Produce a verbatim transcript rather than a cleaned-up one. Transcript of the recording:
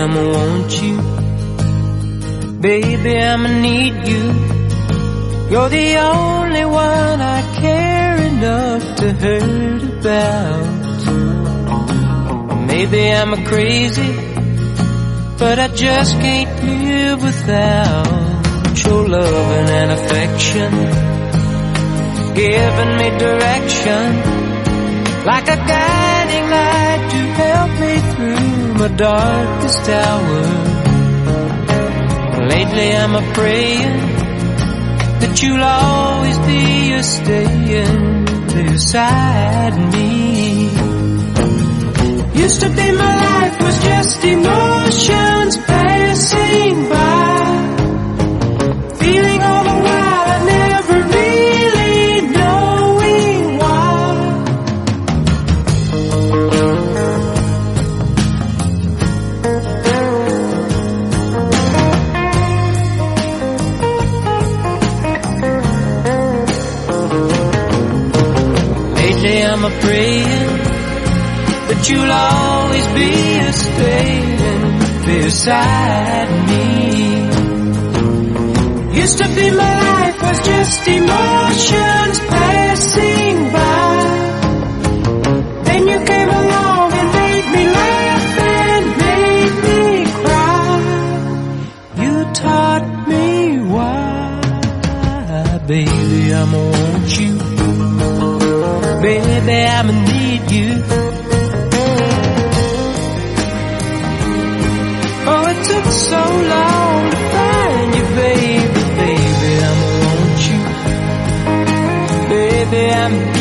I'ma want you. Baby, I'ma need you. You're the only one I care enough to hurt about. Maybe I'm a crazy, but I just can't live without your loving and affection, giving me direction, like a guiding light to help me through my darkest hour. Lately I'm a praying that you'll always be a staying beside me. Used to be my life was just emotions passing by, feeling all the while I never really knowing why. Lately I'm a praying that you'll always be a staying beside me. Used to be my life was just emotions passing by. Then you came along and made me laugh and made me cry. You taught me why. Baby, I'ma want you. Baby, I'ma need you. Oh, it took so long to find you, baby. Baby, I'ma want you. Baby, I'm